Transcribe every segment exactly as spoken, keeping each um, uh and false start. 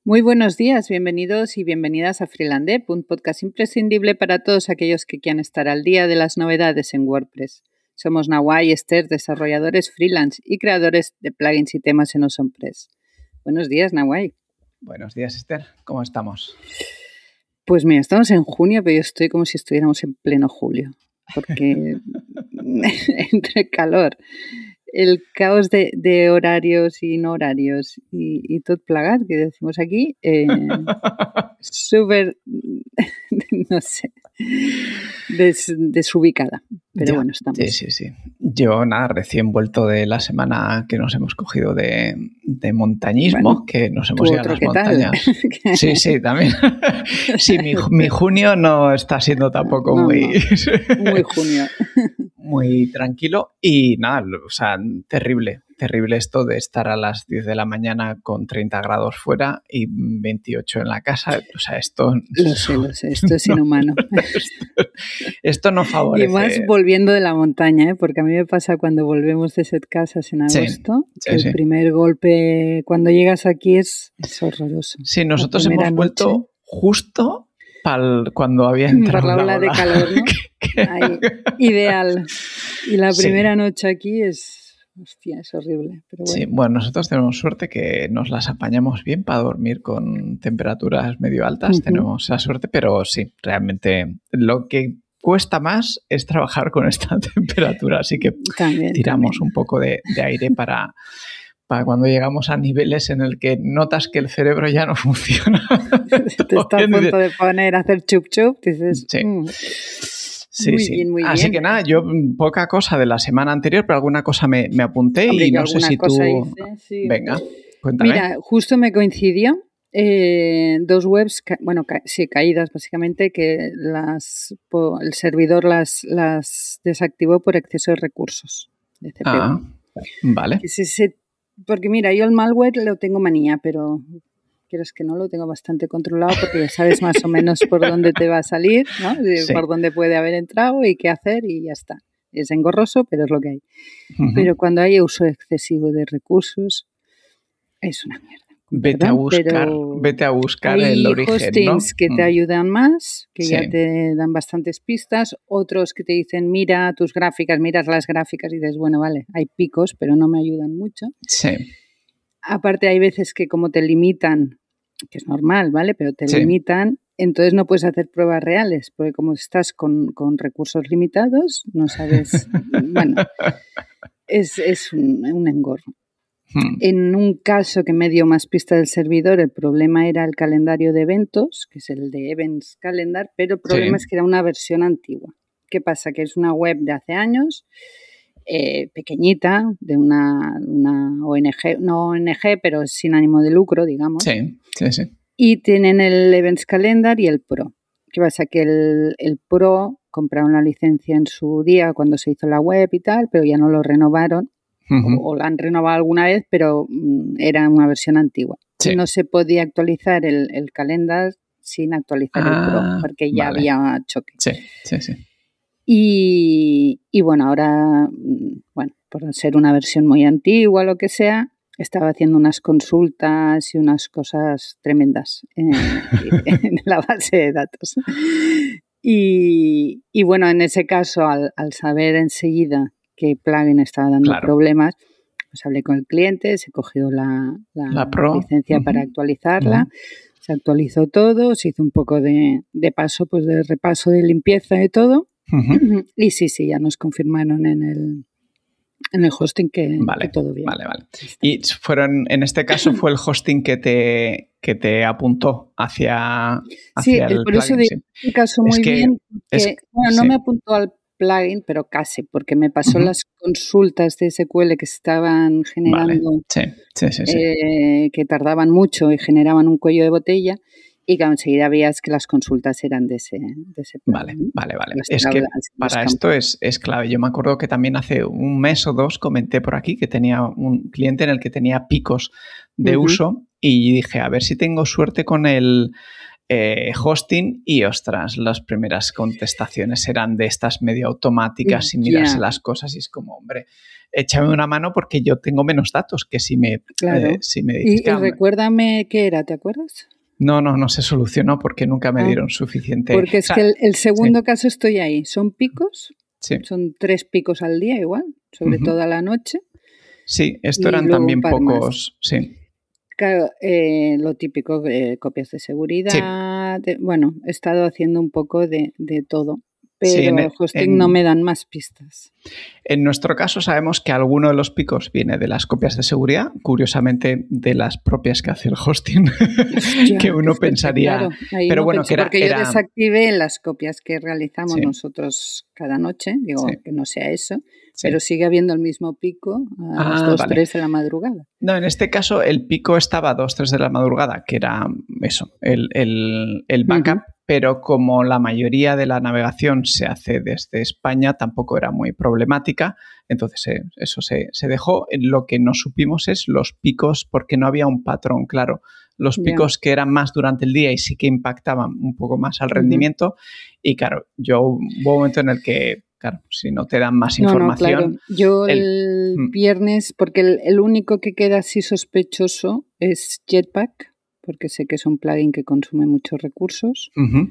Muy buenos días, bienvenidos y bienvenidas a Freelandep, un podcast imprescindible para todos aquellos que quieran estar al día de las novedades en WordPress. Somos Nawal y Esther, desarrolladores freelance y creadores de plugins y temas en OsonPress. Buenos días, Nawal. Buenos días, Esther. ¿Cómo estamos? Pues mira, estamos en junio, pero yo estoy como si estuviéramos en pleno julio, porque entre calor, el caos de, de horarios y no horarios y, y tot plegat, que decimos aquí, eh, súper, no sé, des, desubicada. Pero ya, bueno, estamos. Sí, sí, sí. Yo, nada, recién vuelto de la semana que nos hemos cogido de, de montañismo, bueno, que nos hemos ido a las montañas. Tal? Sí, sí, también. Sí, mi, mi junio no está siendo tampoco no, muy... No. Muy junio. Muy tranquilo y nada, o sea, terrible, terrible esto de estar a las diez de la mañana con treinta grados fuera y veintiocho en la casa. O sea, esto... Lo sé, lo sé, esto es inhumano. No, esto, esto no favorece. Y más volviendo de la montaña, ¿eh? Porque a mí me pasa cuando volvemos de set casas en agosto, sí, que sí, el sí. primer golpe cuando llegas aquí es, es horroroso. Sí, nosotros hemos noche, vuelto justo Pal, cuando había entrado por la ola la de calor, ¿no? Ahí, ideal. Y la primera sí. noche aquí es, hostia, es horrible. Pero bueno. Sí, bueno, nosotros tenemos suerte que nos las apañamos bien para dormir con temperaturas medio altas. Uh-huh. Tenemos esa suerte, pero sí, realmente lo que cuesta más es trabajar con esta temperatura. Así que también, tiramos también. un poco de, de aire para... para cuando llegamos a niveles en el que notas que el cerebro ya no funciona. Te está a punto de poner a hacer chup chup, dices... Sí, mm, sí, muy sí. Bien, muy Así bien. que nada, yo poca cosa de la semana anterior, pero alguna cosa me, me apunté. Hombre, y no sé si tú... Hice, sí. Venga, cuéntame. Mira, justo me coincidió eh, dos webs, ca- bueno, ca- sí, caídas básicamente, que las po, el servidor las, las desactivó por exceso de recursos de C P U. Ah, vale. Que se, se, porque mira, yo el malware lo tengo manía, pero quieres que no, lo tengo bastante controlado porque ya sabes más o menos por dónde te va a salir, ¿no? Sí. Por dónde puede haber entrado y qué hacer y ya está. Es engorroso, pero es lo que hay. Uh-huh. Pero cuando hay uso excesivo de recursos, es una mierda. Vete a buscar, pero vete a buscar el origen, hostings ¿no? que te ayudan más, que sí. ya te dan bastantes pistas, otros que te dicen, mira tus gráficas, miras las gráficas y dices, bueno, vale, hay picos, pero no me ayudan mucho. Sí. Aparte hay veces que como te limitan, que es normal, ¿vale? Pero te sí. limitan, entonces no puedes hacer pruebas reales, porque como estás con, con recursos limitados, no sabes, bueno, es, es un, un engorro. Hmm. En un caso que me dio más pista del servidor, el problema era el calendario de eventos, que es el de Events Calendar, pero el problema sí. es que era una versión antigua. ¿Qué pasa? Que es una web de hace años, eh, pequeñita, de una, una O N G, no O N G, pero sin ánimo de lucro, digamos. Sí, sí, sí. Y tienen el Events Calendar y el Pro. ¿Qué pasa? Que el, el Pro compraron la licencia en su día cuando se hizo la web y tal, pero ya no lo renovaron. Uh-huh. O, o la han renovado alguna vez, pero mm, era una versión antigua. Sí. No se podía actualizar el, el calendar sin actualizar ah, el Pro, porque ya vale. había choque. Sí, sí, sí. Y, y bueno, ahora, bueno, por ser una versión muy antigua, lo que sea, estaba haciendo unas consultas y unas cosas tremendas en, en la base de datos. Y, y bueno, en ese caso, al, al saber enseguida que plugin estaba dando claro. problemas, pues hablé con el cliente, se cogió la, la, la Pro. licencia uh-huh. para actualizarla, uh-huh. se actualizó todo, se hizo un poco de, de paso, pues de repaso de limpieza de todo, uh-huh. y sí, sí, ya nos confirmaron en el, en el hosting que, vale, que todo bien. Vale, vale. Y fueron, en este caso fue el hosting que te, que te apuntó hacia, hacia sí, el por eso plugin. digo, sí. caso muy es que, bien, que, es, bueno, no sí. me apuntó al plugin, pero casi, porque me pasó uh-huh. las consultas de S Q L que estaban generando, vale. sí, sí, sí, sí. Eh, que tardaban mucho y generaban un cuello de botella, y que enseguida veías que las consultas eran de ese, de ese plugin. Vale, vale, vale. Es que para esto es, es clave. Yo me acuerdo que también hace un mes o dos comenté por aquí que tenía un cliente en el que tenía picos de uh-huh. uso y dije, a ver si tengo suerte con el eh, hosting y, ostras, las primeras contestaciones eran de estas medio automáticas y mirarse yeah. las cosas y es como, hombre, échame una mano porque yo tengo menos datos que si me, claro. eh, si me dices... Y, y recuérdame qué era, ¿te acuerdas? No, no, no se solucionó porque nunca me ah, dieron suficiente... Porque es o sea, que el, el segundo sí. caso estoy ahí. Son picos, sí. son tres picos al día igual, sobre uh-huh. todo a la noche. Sí, esto eran también pocos... Más. Sí. Claro, eh, lo típico, eh, copias de seguridad... Sí. De, bueno, he estado haciendo un poco de, de todo. Pero sí, en el hosting en, no me dan más pistas. En nuestro caso sabemos que alguno de los picos viene de las copias de seguridad, curiosamente de las propias que hace el hosting, Hostia, que uno pensaría... Claro, pero no bueno, pensé, que era, porque era... yo desactivé las copias que realizamos sí. nosotros cada noche, digo sí. que no sea eso, sí. pero sigue habiendo el mismo pico a ah, las dos, vale. tres de la madrugada. No, en este caso el pico estaba a dos, tres de la madrugada, que era eso, el, el, el backup, uh-huh. pero como la mayoría de la navegación se hace desde España, tampoco era muy problemática, entonces eh, eso se, se dejó. Lo que no supimos es los picos, porque no había un patrón claro. Los picos yeah. que eran más durante el día y sí que impactaban un poco más al rendimiento. Uh-huh. Y claro, yo hubo un momento en el que, claro, si no te dan más no, información... No, claro. Yo el, el viernes, porque el, el único que queda así sospechoso es Jetpack, porque sé que es un plugin que consume muchos recursos. Uh-huh.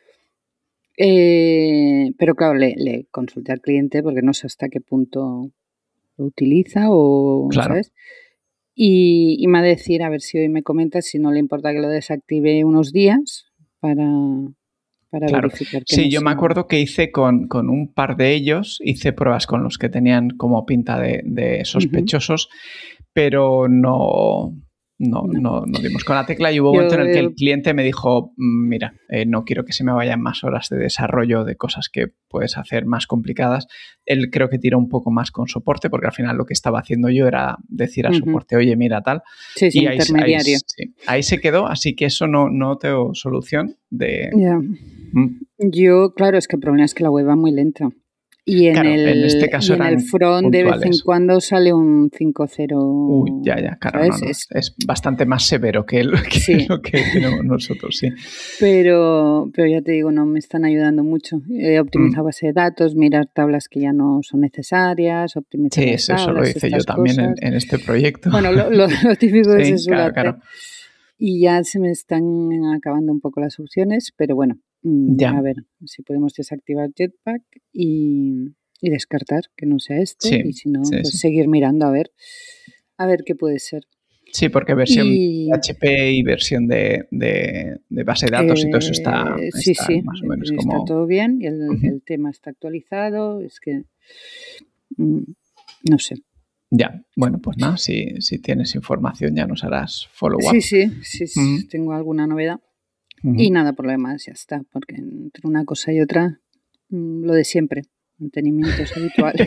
Eh, pero claro, le, le consulté al cliente porque no sé hasta qué punto lo utiliza o, claro. ¿sabes? Y, y me ha de decir, a ver si hoy me comenta si no le importa que lo desactive unos días para, para claro. verificar que Sí, no yo sea... me acuerdo que hice con, con un par de ellos, hice pruebas con los que tenían como pinta de, de sospechosos, uh-huh. pero no... No, no. No, no dimos con la tecla y hubo un momento en el que el cliente me dijo, mira, eh, no quiero que se me vayan más horas de desarrollo de cosas que puedes hacer más complicadas. Él creo que tiró un poco más con soporte porque al final lo que estaba haciendo yo era decir a uh-huh. soporte, oye, mira, tal. Sí, sí, y ahí, intermediario. Ahí, sí, ahí se quedó, así que eso no, no tengo solución de... Yeah. ¿Mm? Yo, claro, es que el problema es que la web va muy lenta. Y en, claro, el, en este caso y en el front puntuales. de vez en cuando sale un cinco cero. Uy, ya, ya, claro, no, no. Es, es bastante más severo que, el, que sí. lo que tenemos nosotros, sí. Pero, pero ya te digo, no me están ayudando mucho. He optimizado mm. base de datos, mirar tablas que ya no son necesarias, optimizar sí, las eso, tablas, eso lo hice yo también en, en este proyecto. Bueno, lo, lo, lo típico sí, es eso. Claro, claro. Y ya se me están acabando un poco las opciones, pero bueno, ya. a ver si podemos desactivar Jetpack y... y descartar que no sea este sí, y si no, sí, pues sí. seguir mirando a ver a ver qué puede ser. Sí, porque versión y... P H P y versión de, de, de base de datos eh, y todo eso está, sí, está sí, más o menos está como... todo bien y el, uh-huh. el tema está actualizado, es que mm, no sé. Ya, bueno, pues nada, si, si tienes información ya nos harás follow-up. Sí, sí, sí, sí uh-huh. tengo alguna novedad. Uh-huh. Y nada, por lo demás ya está, porque entre una cosa y otra, mm, lo de siempre. Mantenimientos habituales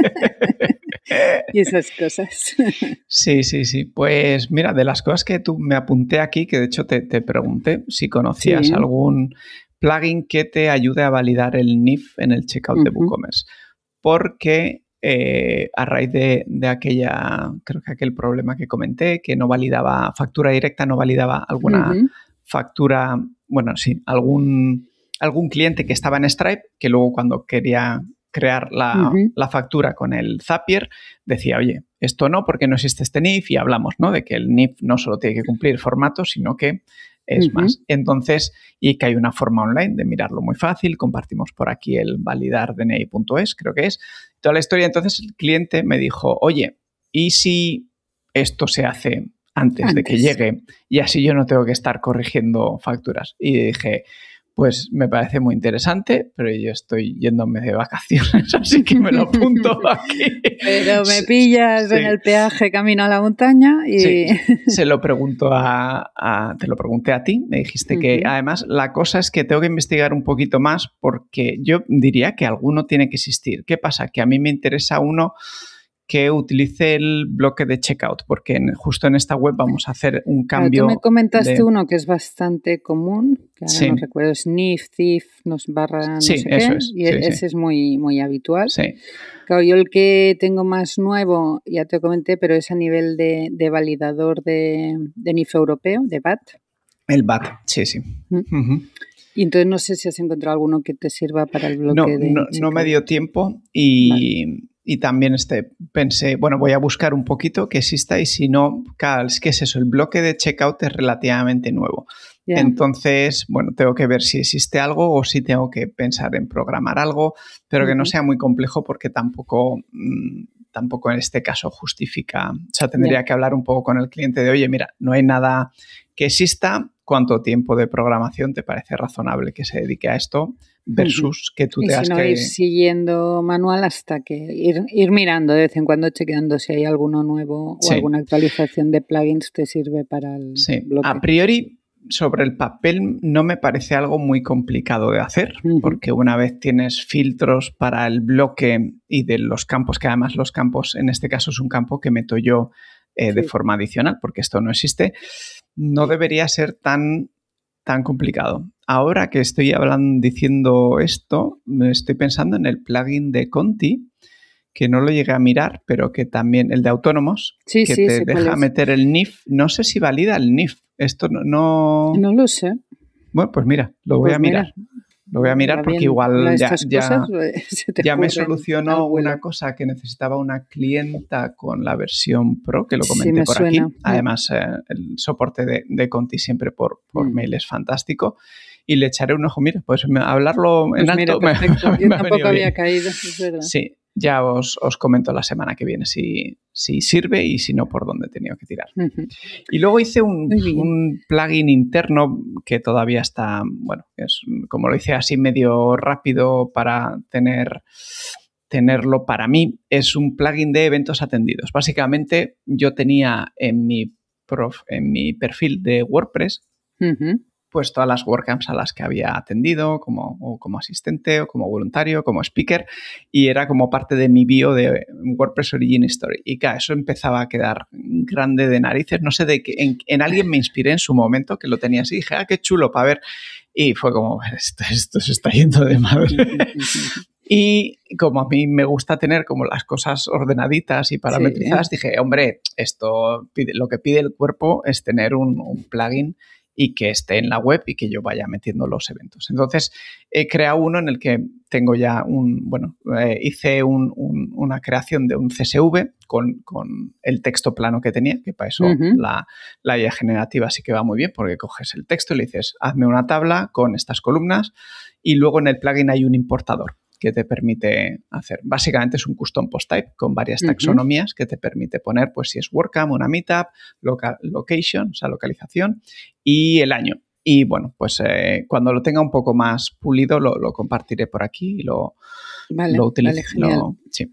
y esas cosas. Sí, sí, sí. Pues mira, de las cosas que tú me apunté aquí, que de hecho te, te pregunté si conocías sí. algún plugin que te ayude a validar el N I F en el checkout uh-huh. de WooCommerce. Porque eh, a raíz de, de aquella, creo que aquel problema que comenté, que no validaba factura directa, no validaba alguna uh-huh. factura, bueno, sí, algún... algún cliente que estaba en Stripe que luego cuando quería crear la, uh-huh. la factura con el Zapier decía, oye, esto no porque no existe este N I F y hablamos, ¿no? De que el N I F no solo tiene que cumplir formatos, sino que es uh-huh. más. Entonces, y que hay una forma online de mirarlo muy fácil, compartimos por aquí el validar D N I punto es, creo que es, toda la historia. Entonces el cliente me dijo, oye, ¿y si esto se hace antes, antes de que llegue y así yo no tengo que estar corrigiendo facturas? Y dije... Pues me parece muy interesante, pero yo estoy yéndome de vacaciones, así que me lo apunto aquí. Pero me pillas sí. en el peaje camino a la montaña y... Sí. Se lo pregunto a, a... Te lo pregunté a ti, me dijiste uh-huh. que además la cosa es que tengo que investigar un poquito más porque yo diría que alguno tiene que existir. ¿Qué pasa? Que a mí me interesa uno... que utilice el bloque de checkout, porque en, justo en esta web vamos a hacer un cambio. Claro, tú me comentaste de... uno que es bastante común, que ahora sí. no recuerdo, es N I F, T I F, nos barra no sí, sé eso qué, es. y sí, ese sí. es muy, muy habitual. Sí. Claro, yo el que tengo más nuevo, ya te comenté, pero es a nivel de, de validador de, de N I F europeo, de V A T. El B A T, sí, sí. ¿Mm? Uh-huh. Y entonces no sé si has encontrado alguno que te sirva para el bloque no, de no, no me dio tiempo y, vale. y también este, pensé, bueno, voy a buscar un poquito que exista y si no, claro, es que es eso, el bloque de checkout es relativamente nuevo. Yeah. Entonces, bueno, tengo que ver si existe algo o si tengo que pensar en programar algo, pero uh-huh. que no sea muy complejo porque tampoco... Mmm, tampoco en este caso justifica, o sea, tendría yeah. que hablar un poco con el cliente de, oye, mira, no hay nada que exista, ¿cuánto tiempo de programación te parece razonable que se dedique a esto versus uh-huh. que tú y tengas si no, que... ir siguiendo manual hasta que ir, ir mirando de vez en cuando, chequeando si hay alguno nuevo sí. o alguna actualización de plugins te sirve para el sí. bloque. A priori, sobre el papel no me parece algo muy complicado de hacer, uh-huh. porque una vez tienes filtros para el bloque y de los campos, que además los campos, en este caso es un campo que meto yo eh, sí. de forma adicional, porque esto no existe, no debería ser tan, tan complicado. Ahora que estoy hablando, diciendo esto, me estoy pensando en el plugin de Conti, que no lo llegué a mirar, pero que también, el de autónomos, sí, que sí, te deja meter el N I F. No sé si valida el N I F. Esto no... No, no lo sé. Bueno, pues mira, lo pues voy a mirar. Mira, lo voy a mirar porque igual ya, ya, ya me solucionó abuelo. una cosa que necesitaba una clienta con la versión Pro, que lo comenté sí, me por suena. aquí. Además, eh, el soporte de, de Conti siempre por, por mm. mail es fantástico. Y le echaré un ojo. Mira, pues me, hablarlo pues en mira, alto perfecto. me, Yo me tampoco había bien. caído, es verdad. Sí. Ya os, os comento la semana que viene si, si sirve y si no, por dónde he tenido que tirar. Uh-huh. Y luego hice un, un plugin interno que todavía está, bueno, es como lo hice así medio rápido para tener, tenerlo para mí. Es un plugin de eventos atendidos. Básicamente, yo tenía en mi, prof, en mi perfil de WordPress uh-huh. pues todas las WordCamps a las que había atendido como, o como asistente o como voluntario, como speaker, y era como parte de mi bio de WordPress Origin Story. Y claro, eso empezaba a quedar grande de narices. No sé, de qué, en, en alguien me inspiré en su momento que lo tenía así. Dije, ah, qué chulo para ver. Y fue como, esto, esto se está yendo de madre. Y como a mí me gusta tener como las cosas ordenaditas y parametrizadas, sí. dije, hombre, esto pide, lo que pide el cuerpo es tener un, un plugin y que esté en la web y que yo vaya metiendo los eventos. Entonces, he creado uno en el que tengo ya un, bueno, eh, hice un, un, una creación de un C S V con, con el texto plano que tenía, que para eso uh-huh. la, la I A generativa sí que va muy bien, porque coges el texto y le dices, hazme una tabla con estas columnas y luego en el plugin hay un importador que te permite hacer. Básicamente es un custom post type con varias taxonomías uh-huh. que te permite poner, pues si es WordCamp, una Meetup, loca- location, o sea, localización y el año. Y bueno, pues eh, cuando lo tenga un poco más pulido lo, lo compartiré por aquí y lo, vale, lo utilizo. Vale, lo, sí.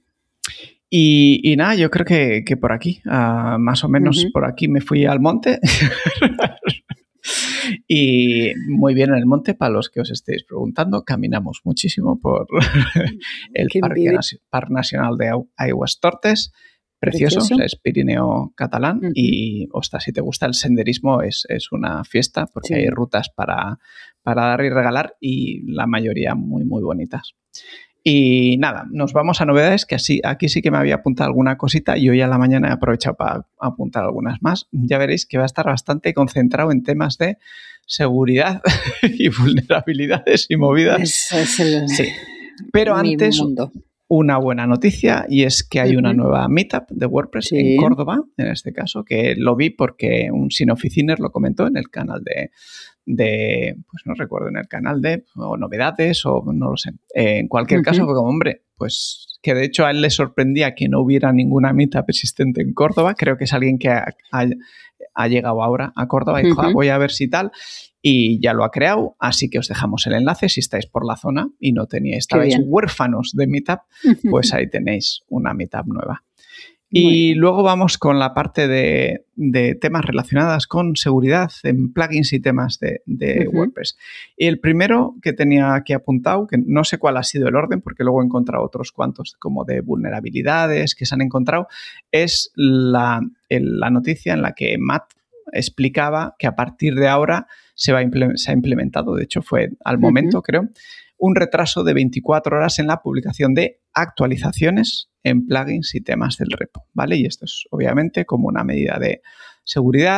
Y, y nada, yo creo que, que por aquí, uh, más o menos uh-huh. por aquí me fui al monte. Y muy bien en el monte, para los que os estéis preguntando, caminamos muchísimo por el Parque, Parque Nacional de Aigües-Tortes, precioso, precioso. Es Pirineo catalán uh-huh. y, ostras, si te gusta el senderismo es, es una fiesta porque sí. hay rutas para, para dar y regalar y la mayoría muy, muy bonitas. Y nada, nos vamos a novedades que así, aquí sí que me había apuntado alguna cosita y hoy a la mañana he aprovechado para apuntar algunas más. Ya veréis que va a estar bastante concentrado en temas de seguridad y vulnerabilidades y movidas. Eso es el, sí. Pero mi antes, mundo. Una buena noticia y es que hay uh-huh. una nueva Meetup de WordPress sí. en Córdoba, en este caso, que lo vi porque un Sinoficiner lo comentó en el canal de... de, pues no recuerdo, en el canal de o novedades o no lo sé. Eh, en cualquier uh-huh. caso, fue como, hombre, pues que de hecho a él le sorprendía que no hubiera ninguna meetup existente en Córdoba. Creo que es alguien que ha, ha, ha llegado ahora a Córdoba y dijo, uh-huh. ah, voy a ver si tal, y ya lo ha creado, así que os dejamos el enlace si estáis por la zona y no teníais, estabais huérfanos de meetup, uh-huh. pues ahí tenéis una meetup nueva. Y luego vamos con la parte de, de temas relacionados con seguridad en plugins y temas de, de uh-huh. WordPress. Y el primero que tenía aquí apuntado, que no sé cuál ha sido el orden, porque luego he encontrado otros cuantos como de vulnerabilidades que se han encontrado, es la, el, la noticia en la que Matt explicaba que a partir de ahora se, va implement- se ha implementado, de hecho fue al momento, uh-huh. creo, un retraso de veinticuatro horas en la publicación de actualizaciones en plugins y temas del repo, ¿vale? Y esto es obviamente como una medida de seguridad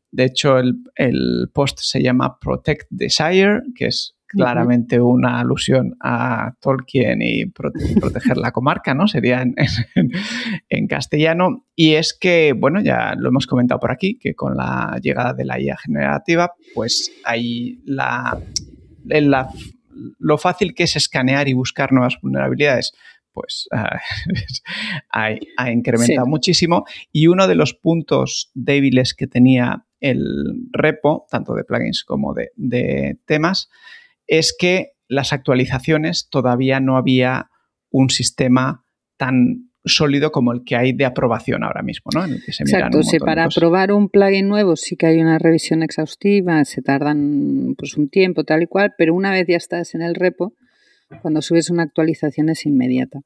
De hecho, el, el post se llama Protect the Shire, que es claramente una alusión a Tolkien y prote- proteger la comarca, ¿no? Sería en, en, en castellano. Y es que, bueno, ya lo hemos comentado por aquí, que con la llegada de la I A generativa, pues hay la, la, lo fácil que es escanear y buscar nuevas vulnerabilidades, pues uh, ha, ha incrementado sí. muchísimo. Y uno de los puntos débiles que tenía el repo, tanto de plugins como de, de temas, es que las actualizaciones todavía no había un sistema tan sólido como el que hay de aprobación ahora mismo, ¿no? En el que se miran Exacto, un sí, montón para de cosas. aprobar un plugin nuevo sí que hay una revisión exhaustiva, se tardan pues un tiempo tal y cual, pero una vez ya estás en el repo, cuando subes una actualización es inmediata.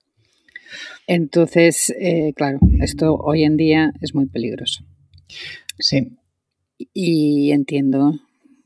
Entonces, eh, claro, esto hoy en día es muy peligroso. Sí. Y entiendo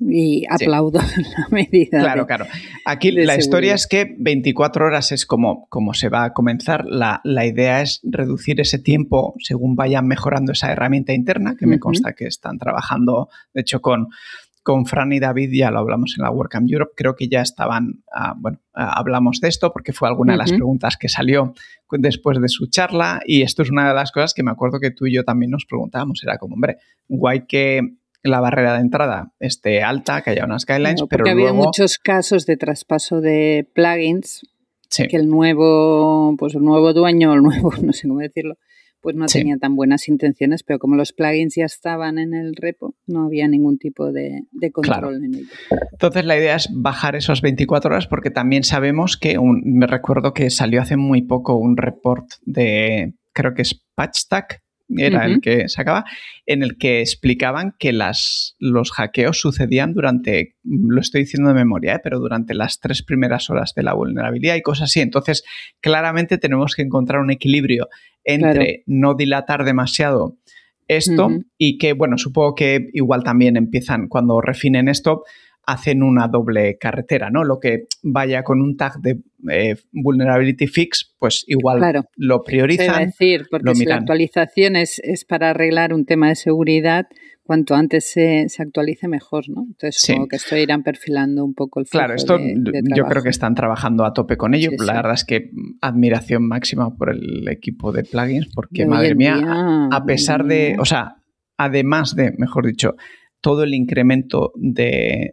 y aplaudo sí. la medida. Claro, de, claro. Aquí de la seguridad. historia es que veinticuatro horas es como, como se va a comenzar. La, la idea es reducir ese tiempo según vayan mejorando esa herramienta interna, que uh-huh. me consta que están trabajando, de hecho, con... Con Fran y David ya lo hablamos en la WordCamp Europe, creo que ya estaban, uh, bueno, uh, hablamos de esto porque fue alguna uh-huh. de las preguntas que salió después de su charla y esto es una de las cosas que me acuerdo que tú y yo también nos preguntábamos, era como, hombre, guay que la barrera de entrada esté alta, que haya unas guidelines, no, pero luego... luego... ha habido muchos casos de traspaso de plugins sí. que el nuevo, pues el nuevo dueño, el nuevo, no sé cómo decirlo, pues no sí. tenía tan buenas intenciones, pero como los plugins ya estaban en el repo, no había ningún tipo de, de control claro. en ello. Entonces la idea es bajar esas veinticuatro horas porque también sabemos que, un, me recuerdo que salió hace muy poco un report de, creo que es Patchstack, era uh-huh. el que sacaba, en el que explicaban que las, los hackeos sucedían durante, lo estoy diciendo de memoria, ¿eh? pero durante las tres primeras horas de la vulnerabilidad y cosas así. Entonces, claramente tenemos que encontrar un equilibrio entre claro. no dilatar demasiado esto uh-huh. y que, bueno, supongo que igual también empiezan, cuando refinen esto, hacen una doble carretera, ¿no? Lo que vaya con un tag de eh, vulnerability fix, pues igual claro. lo priorizan. Se va a decir, porque lo si miran. la actualización es, es para arreglar un tema de seguridad, cuanto antes se, se actualice mejor, ¿no? Entonces, sí. como que esto irán perfilando un poco el flujo Claro, esto de, de yo creo que están trabajando a tope con ello. Sí, la sí. verdad es que admiración máxima por el equipo de plugins, porque, de madre mía, día, a, a pesar de, o sea, además de, mejor dicho, todo el incremento de,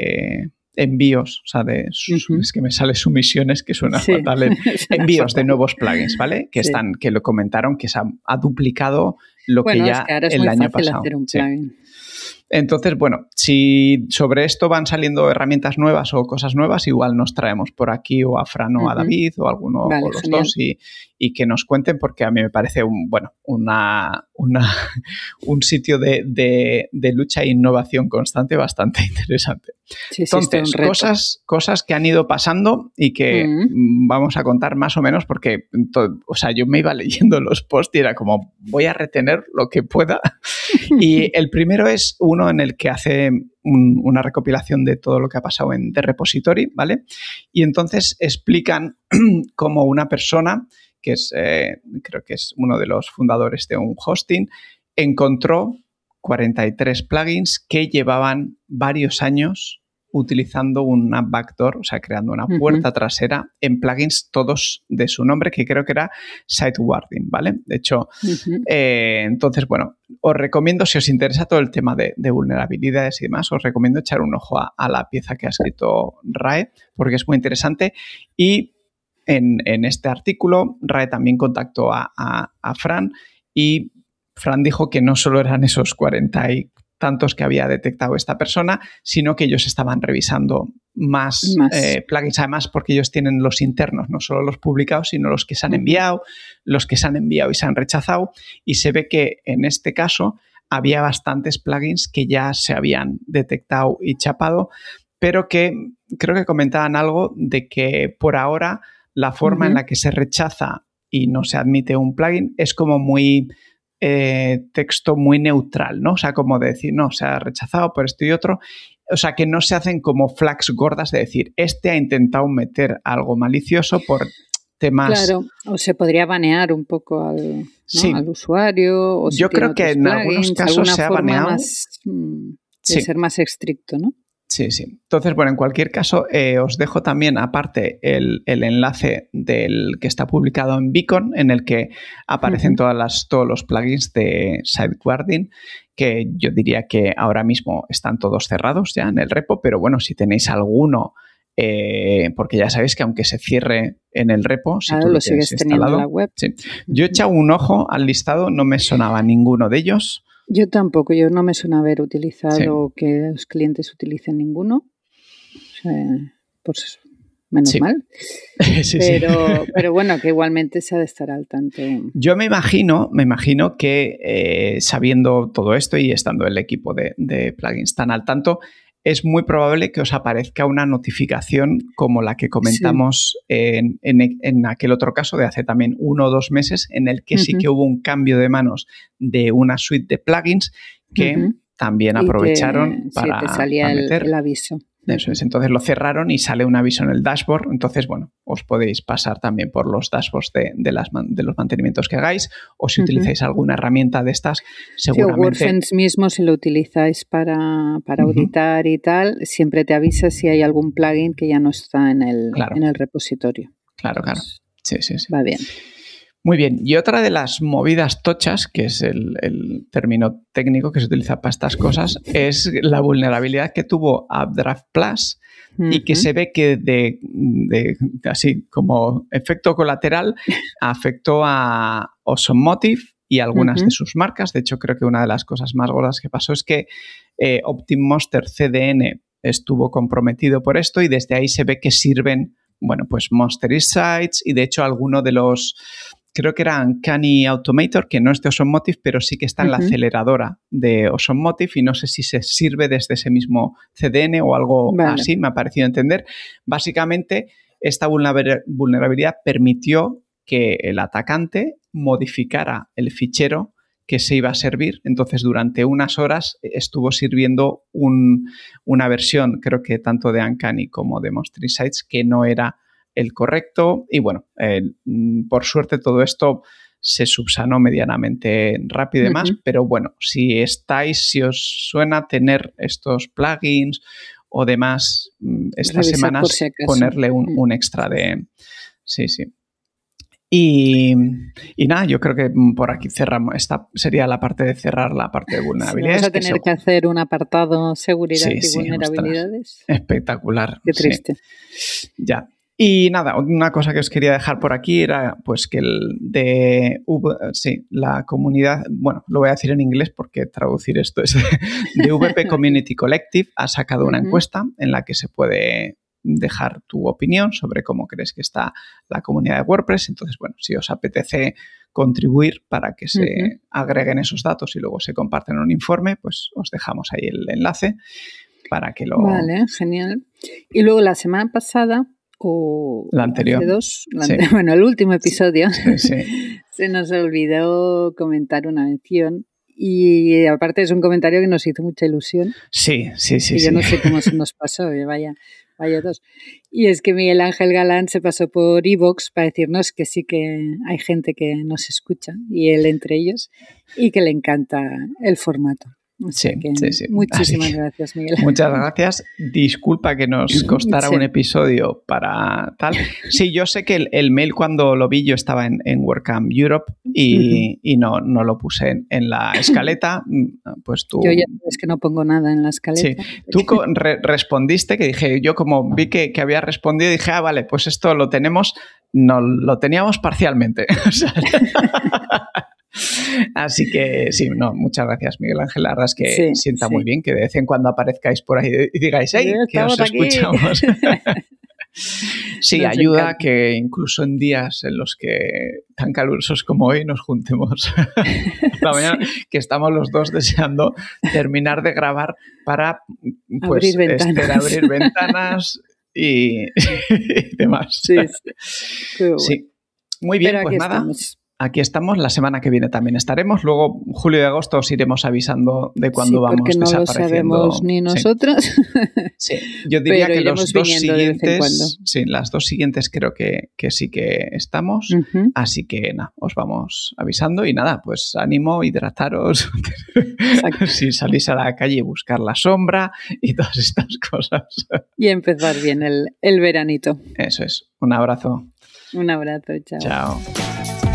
de envíos, o sea, de sus, uh-huh. es que me sale sumisiones, que suena sí. fatal, en, envíos fatal. de nuevos plugins, ¿vale? Que sí. están, que lo comentaron, que se ha, ha duplicado lo bueno, que ya es que ahora es el muy año fácil pasado. hacer un plugin. Sí. Entonces, bueno, si sobre esto van saliendo herramientas nuevas o cosas nuevas, igual nos traemos por aquí o a Fran o uh-huh. a David o alguno vale, o los genial. dos y, y que nos cuenten, porque a mí me parece un, bueno, una, una, un sitio de, de, de lucha e innovación constante bastante interesante. Sí, sí, Entonces, cosas, cosas que han ido pasando y que uh-huh. vamos a contar más o menos porque, to, o sea, yo me iba leyendo los posts y era como, voy a retener lo que pueda. Y el primero es uno en el que hace un, una recopilación de todo lo que ha pasado en The Repository, ¿vale? Y entonces explican cómo una persona, que es, eh, creo que es uno de los fundadores de un hosting, encontró cuarenta y tres plugins que llevaban varios años utilizando una backdoor, o sea, creando una puerta uh-huh. trasera en plugins todos de su nombre, que creo que era Sitewarding, ¿vale? De hecho, uh-huh. eh, entonces, bueno, os recomiendo, si os interesa todo el tema de, de vulnerabilidades y demás, os recomiendo echar un ojo a, a la pieza que ha escrito Rae, porque es muy interesante. Y en, en este artículo, Rae también contactó a, a, a Fran y Fran dijo que no solo eran esos cuarenta y tantos que había detectado esta persona, sino que ellos estaban revisando más, más. Eh, plugins, además porque ellos tienen los internos, no solo los publicados, sino los que se han uh-huh. enviado, los que se han enviado y se han rechazado, y se ve que en este caso había bastantes plugins que ya se habían detectado y chapado, pero que creo que comentaban algo de que por ahora la forma uh-huh. en la que se rechaza y no se admite un plugin es como muy... Eh, texto muy neutral, ¿no? O sea, como de decir, no, se ha rechazado por esto y otro. O sea, que no se hacen como flags gordas de decir, este ha intentado meter algo malicioso por temas... Claro, o se podría banear un poco al, ¿no? sí. al usuario. O si Yo creo que en plugins, algunos casos se ha baneado. Más, de sí. ser más estricto, ¿no? Sí, sí. Entonces, bueno, en cualquier caso, eh, os dejo también aparte el, el enlace del que está publicado en Beacon, en el que aparecen uh-huh. todas las, todos los plugins de Siteguarding, que yo diría que ahora mismo están todos cerrados ya en el repo, pero bueno, si tenéis alguno, eh, porque ya sabéis que aunque se cierre en el repo, si claro, tú lo sigues teniendo en la web. Sí. Yo he echado un ojo al listado, no me sonaba ninguno de ellos. Yo tampoco, yo no me suena haber utilizado sí. que los clientes utilicen ninguno. O sea, pues menos sí. mal. sí, pero, sí. pero bueno, que igualmente se ha de estar al tanto. Yo me imagino, me imagino que eh, sabiendo todo esto y estando el equipo de, de plugins tan al tanto, es muy probable que os aparezca una notificación como la que comentamos sí. en, en, en aquel otro caso de hace también uno o dos meses, en el que uh-huh. sí que hubo un cambio de manos de una suite de plugins que uh-huh. también aprovecharon que, para, sí, te salía para meter. El, el aviso. Eso es, entonces lo cerraron y sale un aviso en el dashboard. Entonces, bueno, os podéis pasar también por los dashboards de, de, las, de los mantenimientos que hagáis, o si uh-huh. utilizáis alguna herramienta de estas, seguramente... Sí, o WordFence mismo, si lo utilizáis para, para uh-huh. auditar y tal, siempre te avisa si hay algún plugin que ya no está en el, claro. en el repositorio. Claro, claro. Sí, sí, sí. Va bien. Muy bien, y otra de las movidas tochas, que es el, el término técnico que se utiliza para estas cosas, es la vulnerabilidad que tuvo Updraft Plus uh-huh. y que se ve que de, de así como efecto colateral afectó a Osomotive y algunas uh-huh. de sus marcas. De hecho, creo que una de las cosas más gordas que pasó es que eh, OptimMonster C D N estuvo comprometido por esto y desde ahí se ve que sirven, bueno, pues Monsterist Sites y de hecho alguno de los... Creo que era Uncanny Automator, que no es de Osomotive, pero sí que está en uh-huh. la aceleradora de Osomotive y no sé si se sirve desde ese mismo C D N o algo vale. así, me ha parecido entender. Básicamente, esta vulnerabilidad permitió que el atacante modificara el fichero que se iba a servir. Entonces, durante unas horas estuvo sirviendo un, una versión, creo que tanto de Uncanny como de Monsterist Sites, que no era el correcto y bueno, eh, por suerte todo esto se subsanó medianamente rápido y demás, uh-huh. pero bueno, si estáis, si os suena tener estos plugins o demás, estas Revisar semanas si ponerle un, un extra de... Sí, sí. Y, y nada, yo creo que por aquí cerramos. Esta sería la parte de cerrar la parte de vulnerabilidades. Sí, vamos a tener que, que hacer un apartado seguridad sí, y sí, vulnerabilidades. Ostras, espectacular. Qué triste. Sí. Ya. Y nada, una cosa que os quería dejar por aquí era pues que el de sí, la comunidad, bueno, lo voy a decir en inglés porque traducir esto es de V P Community Collective ha sacado una uh-huh. encuesta en la que se puede dejar tu opinión sobre cómo crees que está la comunidad de WordPress. Entonces, bueno, si os apetece contribuir para que se uh-huh. agreguen esos datos y luego se comparten en un informe, pues os dejamos ahí el enlace para que lo... Vale, genial. Y luego la semana pasada o la anterior. Dos, la sí. ante- bueno, el último episodio, sí, sí. se nos olvidó comentar una mención y aparte es un comentario que nos hizo mucha ilusión. Sí, sí, sí. Y yo sí. no sé cómo se nos pasó, vaya, vaya dos. Y es que Miguel Ángel Galán se pasó por iVoox para decirnos que sí que hay gente que nos escucha, y él entre ellos, y que le encanta el formato. O sea sí, que sí, sí. Muchísimas que, gracias, Miguel. Muchas gracias. Disculpa que nos costara sí. un episodio para tal. Sí, yo sé que el, el mail cuando lo vi yo estaba en, en WordCamp Europe y, uh-huh. y no, no lo puse en, en la escaleta. Pues tú... Yo ya sabes que no pongo nada en la escaleta. Sí. Tú re- respondiste, que dije, yo como vi que, que había respondido, dije, ah, vale, pues esto lo tenemos, no lo teníamos parcialmente. O sea, así que sí, no, muchas gracias, Miguel Ángel. La verdad es que sí, sienta sí. muy bien que de vez en cuando aparezcáis por ahí y digáis, hey, que os aquí. escuchamos. Sí, nos ayuda encanta. Que incluso en días en los que tan calurosos como hoy nos juntemos la mañana, sí. que estamos los dos deseando terminar de grabar para pues, abrir ventanas, este, abrir ventanas y, y demás. Sí, sí. sí. Muy bien, Pero pues nada. Estamos. aquí estamos. La semana que viene también estaremos. Luego, julio y agosto, os iremos avisando de cuándo sí, vamos porque no desapareciendo. Lo sabemos ni nosotros. Sí, sí. Yo diría Pero que los dos siguientes, sí, las dos siguientes creo que, que sí que estamos. Uh-huh. Así que nada, os vamos avisando y nada, pues ánimo, hidrataros. Si salís a la calle, buscar la sombra y todas estas cosas. Y empezar bien el, el veranito. Eso es. Un abrazo. Un abrazo. Chao. Chao.